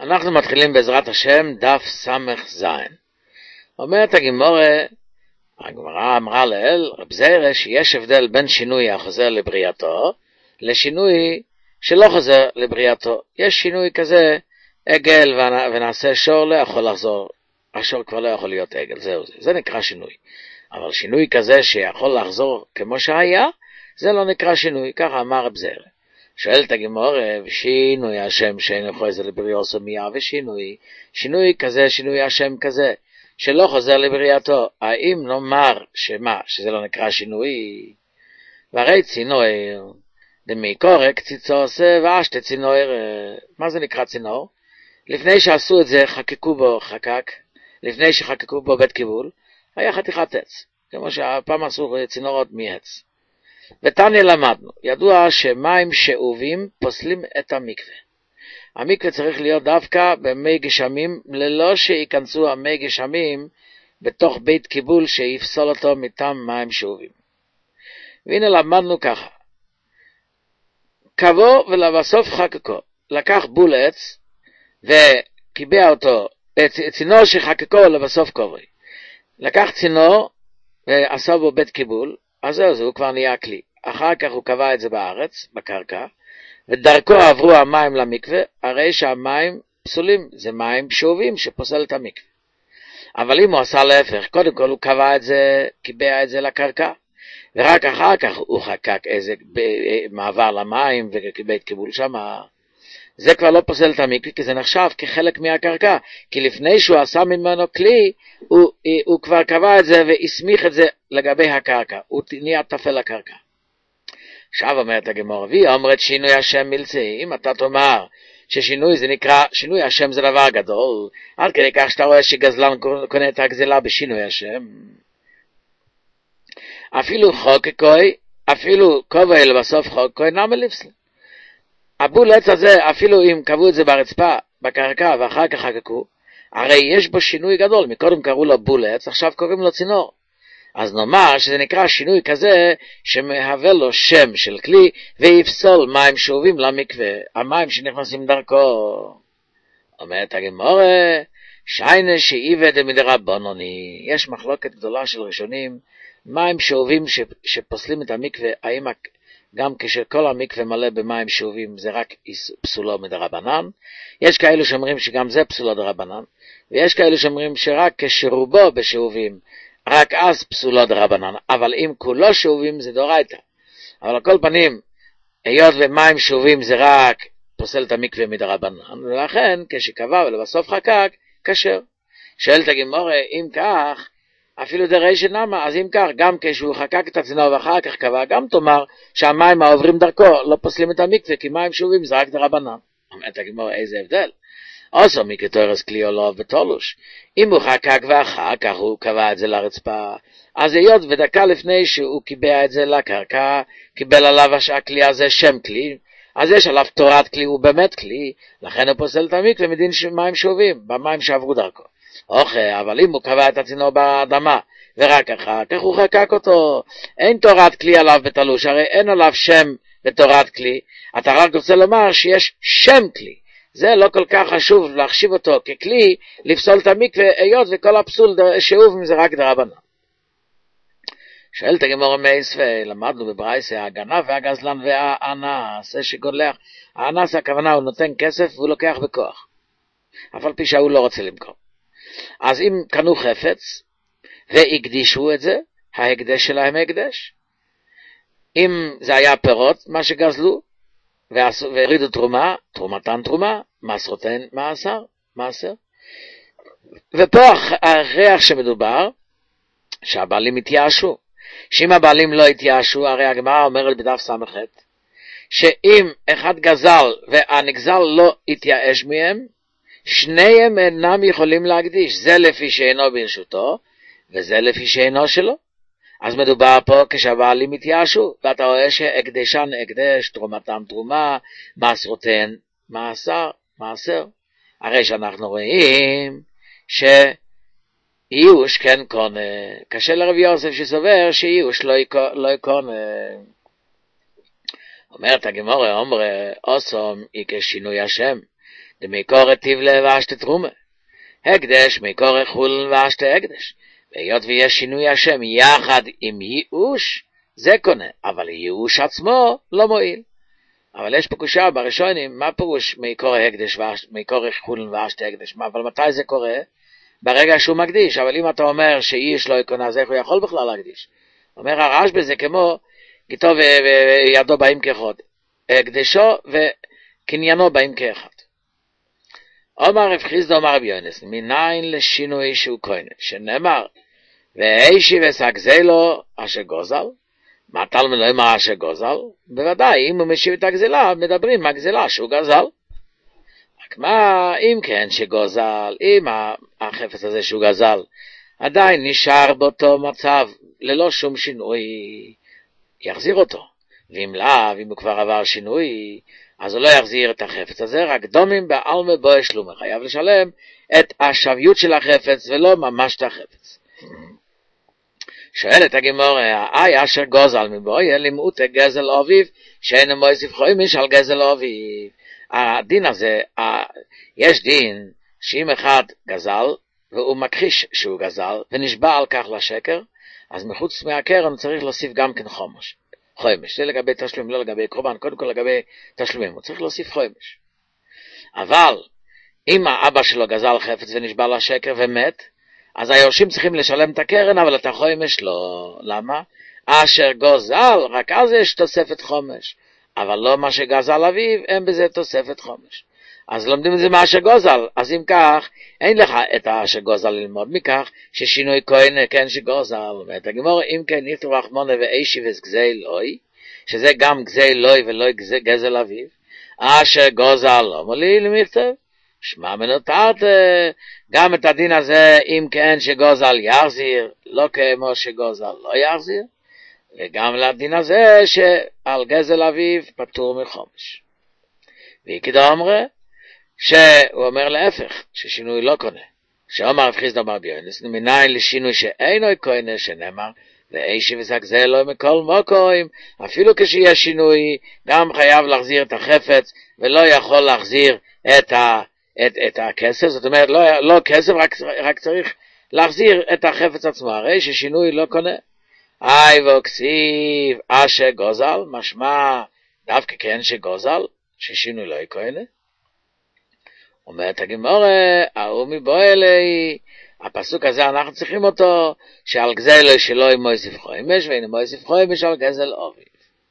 אנחנו מתחילים בעזרת השם דף סמך זין. אומרת הגמרא אמרה לאל, רב זיירה, שיש הבדל בין שינוי החוזר לבריאתו לשינוי שלא חוזר לבריאתו. יש שינוי כזה, עגל ונעשה שור לא יכול לחזור, השור כבר לא יכול להיות עגל, זה נקרא שינוי. אבל שינוי כזה שיכול לחזור כמו שהיה, זה לא נקרא שינוי, ככה אמר רב זיירה. שואלת הגמרא, ושינוי השם שאינו חוזר לבריאתו מיה, שינוי כזה, שינוי השם כזה, שלא חוזר לבריאתו, האם נאמר שזה לא נקרא שינוי? והרי צינור, דמיקורק ציצור עושה ואשת צינור, מה זה נקרא צינור? לפני שעשו את זה חקקו בו חקק, לפני שחקקו בו בית קיבול, היה חתיכת עץ, כמו שהפעם עשו צינורות מעץ. ותניא למדנו, ידוע שמים שאובים פוסלים את המקווה. המקווה צריך להיות דווקא במי גשמים, ללא שיכנסו המי גשמים בתוך בית קיבול שיפסול אותו מטעם מים שאובים. והנה למדנו ככה, קבו ולבסוף חקקו, לקח בול עץ וקיבע אותו, צינור שחקקו לבסוף קוברי. לקח צינור ועשה בו בית קיבול, אז זהו, הוא כבר נהיה כלי. אחר כך הוא קבע את זה בארץ, בקרקע, ודרכו עברו המים למקווה, הרי שהמים פסולים, זה מים שאובים שפוסל את המקווה. אבל אם הוא עשה להפך, קודם כל הוא קבע את זה, קיבע את זה לקרקע, ורק אחר כך הוא חקק איזה מעבר למים ובית קיבול שם, זה כבר לא פוסל את המקווה, כי זה נחשב כחלק מהקרקע, כי לפני שהוא עשה ממנו כלי, הוא כבר קבע את זה והסמיך את זה לגבי הקרקע, הוא נהיה תפל לקרקע. עכשיו אומרת הגמרא, והיא אומרת שינוי השם מלצי, אם אתה תאמר ששינוי זה נקרא, שינוי השם זה דבר גדול, עד כדי כך שאתה רואה שגזלן קונה את הגזלה בשינוי השם. אפילו חוקקוי, אפילו קובל בסוף חוקקוי, נמה לפסל. הבול עץ הזה, אפילו אם קבעו את זה ברצפה, בקרקע, ואחר כך חקקו, הרי יש בו שינוי גדול, מקודם קראו לו בול עץ, עכשיו קוראים לו צינור. אז נאמר שזה נקרא שינוי כזה, שמהווה לו שם של כלי, ויפסול מים שאובים למקווה, המים שנכנסים דרכו. אומרת הגמרא, שיינה שאיבד מדרבנני, יש מחלוקת גדולה של ראשונים, מים שאובים שפוסלים את המקווה, האם גם כשכל המקווה מלא במים שאובים זה רק פסולו מדרבנן, יש כאלו שאומרים שגם זה פסולו דרבנן, ויש כאלו שאומרים שרק כשרובו בשאובים, רק אז פסולו דרבנן, אבל אם כולו שאובים זה דורייתא. אבל על כל פנים, היות ומים שאובים זה רק פוסל את המקווה מדרבנן, ולכן כשקבע ולבסוף חקק, כשר. שואלת הגמרא, אם כך, אפילו דרישא נמה, אז אם כך, גם כשהוא חקק את הצינור ואחר כך קבע, גם תאמר שהמים העוברים דרכו לא פוסלים את המקווה, כי מים שאובים זה רק דרבנן. אומרת הגמרא, איזה הבדל? עושו מקטורס כלי עולוב ותולוש. אם הוא חקק ואחר כך הוא קבע את זה לרצפה, אז היות ודקה לפני שהוא קיבע את זה לקרקע, קיבל עליו הכלי הזה שם כלי, אז יש עליו תורת כלי, הוא באמת כלי, לכן הוא פוסל את המקווה מדין מים שאובים, במים שעברו דרכו. אבל אם הוא קבע את הצינור באדמה, ורק אחר כך הוא חקק אותו, אין תורת כלי עליו בתלוש, הרי אין עליו שם בתורת כלי, אתה רק רוצה לומר שיש שם כלי, זה לא כל כך חשוב להחשיב אותו ככלי, לפסול את המקווה, היות וכל הפסול שאובים זה רק דרבנן. שואלת הגמרא מייסווה, למדנו בברייסה, הגנב והגזלן והאנס, זה שגודלך, האנס הכוונה הוא נותן כסף והוא לוקח בכוח, אף על פי שהוא לא רוצה למכור. אז אם קנו חפץ והקדישו את זה, ההקדש שלהם הקדש. אם זה היה פירות, מה שגזלו, והרידו תרומה, תרומתן תרומה, מעשרותן מעשר. ופה הריח שמדובר, שהבעלים התייאשו. שאם הבעלים לא התייאשו, הרי הגמרא אומרת בדף ס"ח, שאם אחד גזל והנגזל לא התייאש מהם, שניהם אינם יכולים להקדיש, זה לפי שאינו ברשותו, וזה לפי שאינו שלו. אז מדובר פה כשהבעלים התייאשו, ואתה רואה שהקדשן הקדש, תרומתם תרומה, מעשרותן מעשר. הרי שאנחנו רואים שאיוש כן קונה, קשה לרב יוסף שסובר שאיוש לא יקונה. אומרת הגמרא, אומרת, אוסום איקה שינוי השם, דמקור תבלה ואשת תרומה. הקדש מקור חולין ואשת הקדש. והיות ויש שינוי השם יחד עם ייאוש, זה קונה, אבל ייאוש עצמו לא מועיל. אבל יש פה קושה בראשונים, מה פירוש מקור הקדש מקור חולין ואשת הקדש? אבל מתי זה קורה? ברגע שהוא מקדיש. אבל אם אתה אומר שאיש לא יקונה, אז איך הוא יכול בכלל להקדיש? אומר הרשב"א זה כמו גיטו וידו באים כאחד. הקדשו וקניינו באים כאחד. אומר רב חיסדא אומר רבי יונס, מניין לשינוי שהוא כהן, שנאמר, והאישי וסגזלו אשר גוזל, מה תלמוד לא אמר אשר גוזל? בוודאי, אם הוא משיב את הגזלה, מדברים מהגזלה שהוא גזל. רק מה, אם כן שגוזל, אם החפץ הזה שהוא גזל, עדיין נשאר באותו מצב, ללא שום שינוי, יחזיר אותו. ואם לא, אם הוא כבר עבר שינוי, אז הוא לא יחזיר את החפץ הזה, רק דומים בעלמא בו שלומה, חייב לשלם את השוויות של החפץ, ולא ממש את החפץ. שואלת הגמרא, אשר גוזל מבוי, לימות גזל אביו, שאין מוסיף חומש על גזל אביו. הדין הזה, יש דין שאם אחד גזל, והוא מכחיש שהוא גזל, ונשבע על כך לשקר, אז מחוץ מהקרן צריך להוסיף גם כן חומש. זה לגבי תשלום, לא לגבי קורבן, קודם כל לגבי תשלומים, הוא צריך להוסיף חומש. אבל, אם האבא שלו גזל חפץ ונשבע לשקר ומת, אז היורשים צריכים לשלם את הקרן, אבל את החומש לא. למה? אשר גוזל, רק אז יש תוספת חומש. אבל לא מה שגזל אביו, אין בזה תוספת חומש. אז לומדים את זה מה שגוזל. אז אם כך, אין לך את השגוזל ללמוד מכך, ששינוי כהן כן שגוזל. ואת הגמרא, אם כן נכתוב רחמונה ואישי וגזי לוי, שזה גם גזי לוי ולא גזל אביו, אשר גוזל לא מוליל מכתב. שמע מנותרת, גם את הדין הזה, אם כן שגוזל יחזיר, לא כמו שגוזל לא יחזיר, וגם לדין הזה שעל גזל אביו פטור מחומש. וכדא אמרה, שהוא אומר להפך, ששינוי לא קונה. שאומר רב חיסדא בר ביונס, מניין לשינוי שאינו קונה, שנאמר, ואישי וסגזל לא מכל מוקוים, אפילו כשיש שינוי, גם חייב להחזיר את החפץ, ולא יכול להחזיר את הכסף, זאת אומרת, לא כסף, רק צריך להחזיר את החפץ עצמו, הרי ששינוי לא קונה. וכסיב אשר גוזל, משמע דווקא כן שגוזל, ששינוי לא יקונה. אומרת הגמרא, ההוא מבוא אלי, הפסוק הזה אנחנו צריכים אותו, שעל גזל שלא עם מוסיף חומש, ואין מוסיף חומש על גזל אביו.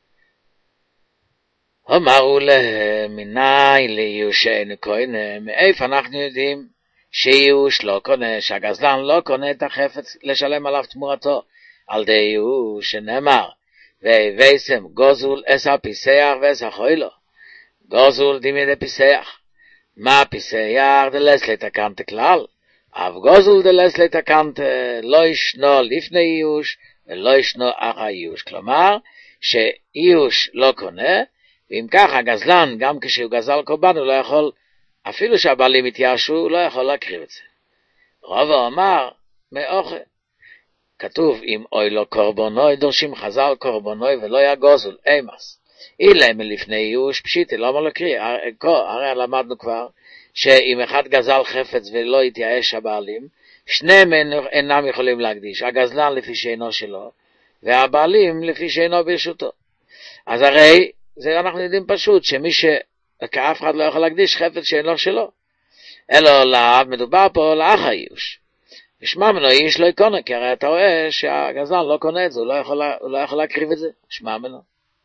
אמרו להם, מניין לייאוש שאין קונה, מאיפה אנחנו יודעים שייאוש לא קונה, שהגזלן לא קונה את החפץ לשלם עליו תמורתו, על די ייאוש שנאמר, והבאסם גוזול אסה פיסח ואסה חוילו. גוזול דימי דפיסח. מה פיסח דלס לתקנת כלל? אף גוזול דלס לתקנת לא ישנו לפני ייאוש ולא ישנו אחר ייאוש. כלומר, שייאוש לא קונה, ואם כך הגזלן, גם כשהוא גזל קורבן, הוא לא יכול, אפילו שהבעלים התייאשו, הוא לא יכול להקריב את זה. רבא אמר, מאוכל. כתוב, אם אוי לא קורבנוי, דורשים חז"ל קורבנוי ולא יגוזול, אימס. אילם לפני ייאוש פשיטי, למה לא קריא? הרי למדנו כבר, שאם אחד גזל חפץ ולא התייאש הבעלים, שניהם אינם יכולים להקדיש, הגזלן לפי שאינו שלו, והבעלים לפי שאינו ברשותו. אז הרי, זה אנחנו יודעים פשוט, שמי כאף אחד לא יכול להקדיש חפץ שאינו שלו. אלא מדובר פה לאח הייאוש. שמע מנו איש לא יקונה, כי הרי אתה רואה שהגזלן לא קונה את זה, הוא לא יכול להקריב את זה. שמע מנו.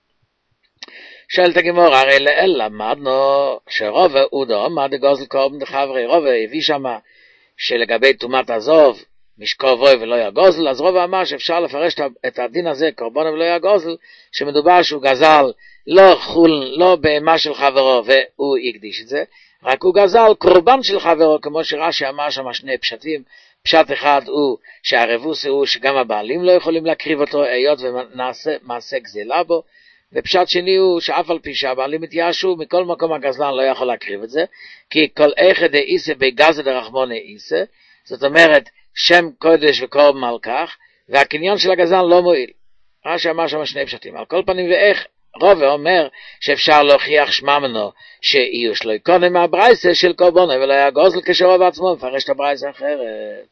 שואלת הגמרא, הרי לאל למדנו שרובה אודו, מה דגוזל קורבן דחברי, רובה הביא שמה שלגבי תומת עזוב, משקו בוי ולא יגוזל, אז רובה אמר שאפשר לפרש את הדין הזה, קורבן ולא יגוזל, שמדובר שהוא גזל לא חול, לא בהמה של חברו, והוא יקדיש את זה, רק הוא גזל קורבן של חברו, כמו שרש"י אמר שם שני פשטים, פשט אחד הוא שהרבוס הוא שגם הבעלים לא יכולים להקריב אותו, היות ומעשה גזלה בו, ופשט שני הוא שאף על פי שהבעלים התייאשו, מכל מקום הגזלן לא יכול להקריב את זה, כי כל אחד דאיסה בגזל דרחמונה איסה, זאת אומרת שם קודש וקורבן על כך, והקניין של הגזלן לא מועיל. רש"י אמר שם שני פשטים, על כל פנים ואיך רובה אומר שאפשר להוכיח שממנו שיהיו שלו קודם מהברייסה של קורבנו ולא היה גוזל כשרוב עצמו מפרש את הברייסה אחרת.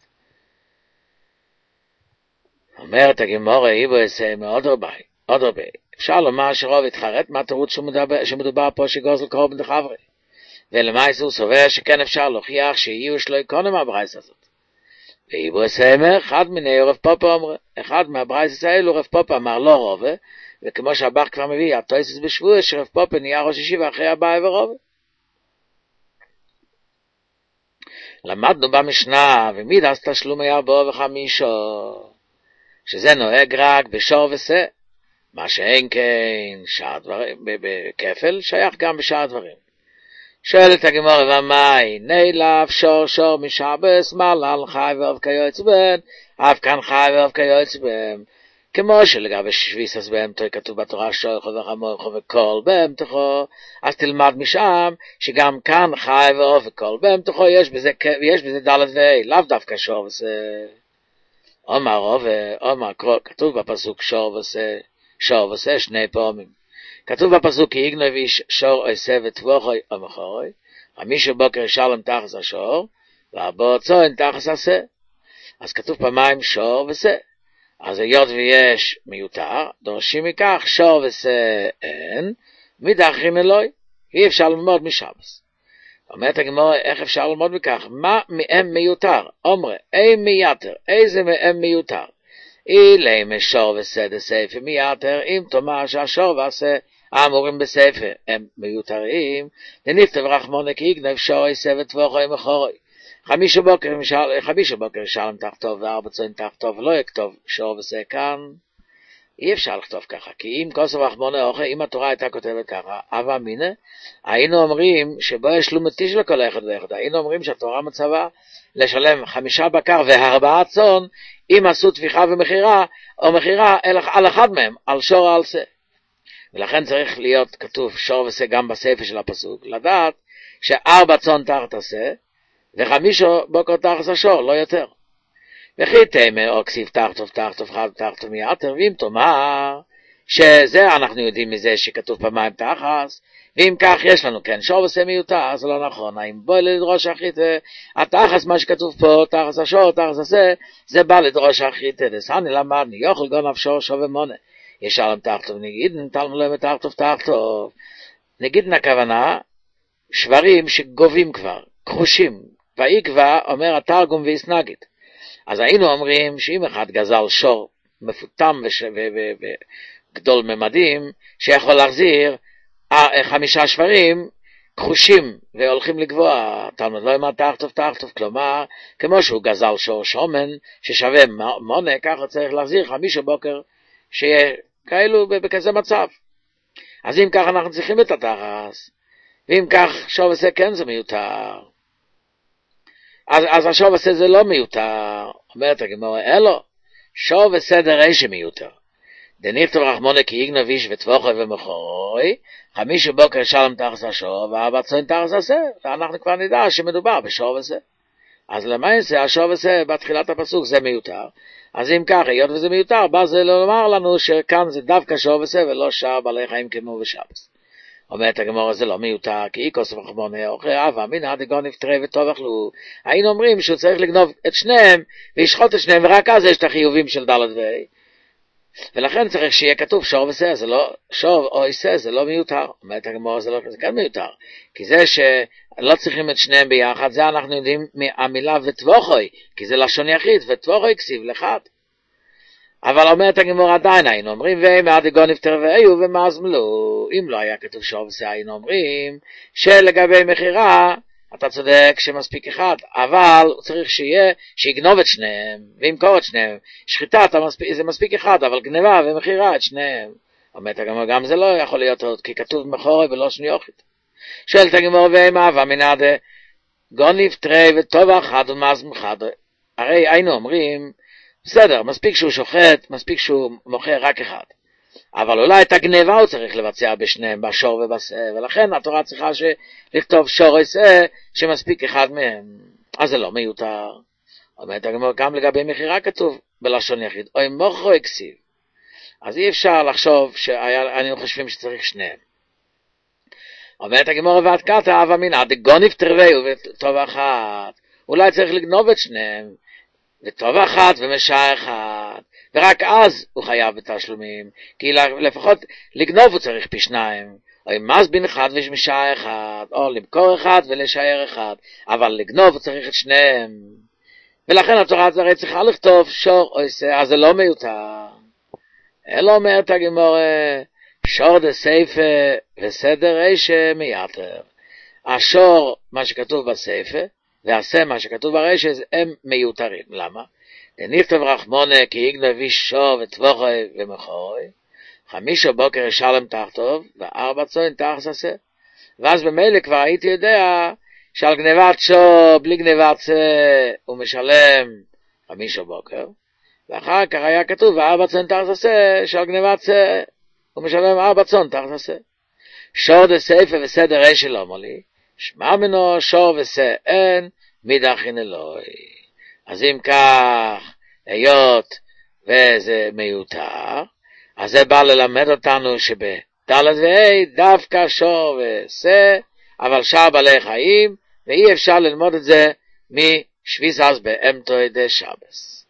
אומרת הגמורה איבו יסי מאוד הרבה. אפשר לומר שרוב התחרט מהתירוץ שמדובר פה שגוזל קורבן דחברי, ולמעשה הוא סובר שכן אפשר להוכיח שיהיו שלו קודם מהברייסה הזאת. ואיבו יסי אחד מיני רב פופה אומר, אחד מהברייסה האלו רב פופה אמר לא רובה, וכמו שהבח כבר מביא, התויסס בשבוע שרב פופה נהיה ראש ישיבה אחרי אביי ורובה. למדנו במשנה, ומידס תשלומי 45, שזה נוהג רק בשור ושה, מה שאין כן שאר דברים, בכפל, שייך גם בשאר דברים. שואלת הגמורה ומאי, נילף שור משבס, מלן חי ואוב כיועץ בן, אף כאן חי ואוב כיועץ בן, כמו שלגבי שביסס בהמתו כתוב בתורה שויכו וחמורכו וכל בהמתו, אז תלמד משם שגם כאן חי ואוב וכל בהמתו, יש בזה דלת ואי, לאו דווקא שור ושה. אומר כתוב בפסוק שור ושה שני פעמים. כתוב בפסוק כי יגנוב איש שור עשה וטבוחוי או מחורוי, 5 בוקר ישלם תחס השור, והבוא צוין תחס השה. אז כתוב פעמיים שור ושה. אז היות ויש מיותר, דורשים מכך שור ושה אין, מדאחרים אלוהי, אי אפשר ללמוד משבס. אומרת הגמורה, איך אפשר ללמוד מכך? מה מהם מיותר? אומרה, איזה מהם מיותר? אילי משור ושה דספר מיותר, אם תאמר שהשור והשה האמורים בספר הם מיותרים, דנכתב רחמונה כי יגנב שור עשה וטבוחוי מחורוי. 5 בוקר ישלם תחתו ו4 צוין תחתו, ולא יכתוב שור ושה כאן. אי אפשר לכתוב ככה, כי אם כוסף רחמונה אוכל, אם התורה הייתה כותבת ככה, אבא מינה, היינו אומרים שבו יש לומתי של כל אחד ואחד, היינו אומרים שהתורה מצווה לשלם 5 בקר ו4 צאן, אם עשו תפיחה ומחירה, או מחירה על אחד מהם, על שור או על שה. ולכן צריך להיות כתוב שור ושה גם בספר של הפסוק, לדעת ש4 צאן תחת השה, ו5 בוקר תחת השור, לא יותר. וכי תאמר או כסיב תחתוב חד תחתוב מיותר, ואם תאמר שזה אנחנו יודעים מזה שכתוב פעמיים תחס, ואם כך יש לנו כן שור ושה מיותר, זה לא נכון. האם בוא לדרוש אחית התחס, מה שכתוב פה תחס השור תחס השה, זה בא לדרוש אחית דסני למדני יוכל גונב שור שווה מונה, ישלם תחתוב נגיד נתלנו להם תחתוב. נגיד הכוונה שברים שגובים כבר, כחושים, ויקבע אומר התרגום ויסנגד. אז היינו אומרים שאם אחד גזל שור מפותם וגדול ממדים, שיכול להחזיר 5 שברים כחושים והולכים לגבוע, תלמוד לא אמר תחתוב, כלומר, כמו שהוא גזל שור שומן ששווה מונה, ככה צריך להחזיר 5 בוקר שיהיה כאלו בכזה מצב. אז אם כך אנחנו צריכים את התחס, ואם כך שור ושה כן זה מיותר. אז השור ושה זה לא מיותר. אומרת הגמורה, אלו, שור ושה דרי שמיותר. דנכתב רחמונה כי יגנב איש וטבוחוי ומחורוי, 5 בוקר ישלם תחס השור, ו4 צאן תחס השה, ואנחנו כבר נדע שמדובר בשור ושה. אז למעשה השור ושה בתחילת הפסוק זה מיותר. אז אם כך, היות וזה מיותר, בא זה לומר לנו שכאן זה דווקא שור ושה ולא שאר בעלי חיים כמו בשבס. אומרת הגמורה זה לא מיותר, כי כוסף רחמונה אוכל אבא מן דגון נפטרי וטובח לו. היינו אומרים שהוא צריך לגנוב את שניהם וישחוט את שניהם, ורק אז יש את החיובים של דלת ואי. ולכן צריך שיהיה כתוב שור ושה, זה לא שור או עשה, זה לא מיותר. אומרת הגמורה זה כן מיותר, כי זה שלא צריכים את שניהם ביחד, זה אנחנו יודעים מהמילה וטבוחוי, כי זה לשון יחיד, וטבוחוי כסיב לחד. אבל אומרת הגמורה עדיין היינו אומרים ואם דגון נפטר ואיו ומזמלו, אם לא היה כתוב שור ושה היינו אומרים שלגבי מחירה אתה צודק שמספיק אחד, אבל צריך שיגנוב את שניהם וימכור את שניהם. שחיטה זה מספיק אחד, אבל גנבה ומחירה את שניהם. אומרת הגמורה גם זה לא יכול להיות עוד, כי כתוב מחורי ולא שניוכית. שואלת הגמורה ואם מן דגון נפטר וטובח חד ומזמל חד, הרי היינו אומרים בסדר, מספיק שהוא שוחט, מספיק שהוא מוכר רק אחד. אבל אולי את הגניבה הוא צריך לבצע בשניהם, בשור ובשה, ולכן התורה צריכה לכתוב שור עשה שמספיק אחד מהם. אז זה לא מיותר. אומרת הגמרא גם לגבי מחירה כתוב בלשון יחיד, אוי מוכרו הכסיב. אז אי אפשר לחשוב שהיינו חושבים שצריך שניהם. אומרת הגמרא ועד קטע הווה אמינא דגוניב תרווהו וטוב אחת, אולי צריך לגנוב את שניהם, וטוב אחת ומשעה אחד, ורק אז הוא חייב בתשלומים, כי לפחות לגנוב הוא צריך פי שניים, או עם מזבין אחד ומשעה אחד, או למכור אחד ולשער אחד, אבל לגנוב הוא צריך את שניהם, ולכן התורה הרי צריכה לכתוב שור או עשה, אז זה לא מיותר. אלא אומרת הגמרא, שור דה סייפה וסדר רישה מייתר. השור, מה שכתוב בסייפה, ועשה מה שכתוב ברישה, הם מיותרים. למה? דנכתב רחמונה כי יגנוב איש שור וטבוחי ומכורי, 5 בוקר ישלם תחתוב, ו4 צאן תחת עשה. ואז במילא כבר הייתי יודע שעל גנבת שור בלי גנבת הוא משלם 5 בוקר, ואחר כך היה כתוב 4 צאן תחת עשה, שעל גנבת הוא משלם 4 צאן תחת עשה. שור דה סייפה וסדר רישה לא מולי, שמע מנו שור ושה אין מדחין אלוהי. אז אם כך, היות וזה מיותר, אז זה בא ללמד אותנו שבדלת וה' דווקא שור ושה, אבל שאר בעלי חיים, ואי אפשר ללמוד את זה משביס אז באמתוי דה שבס.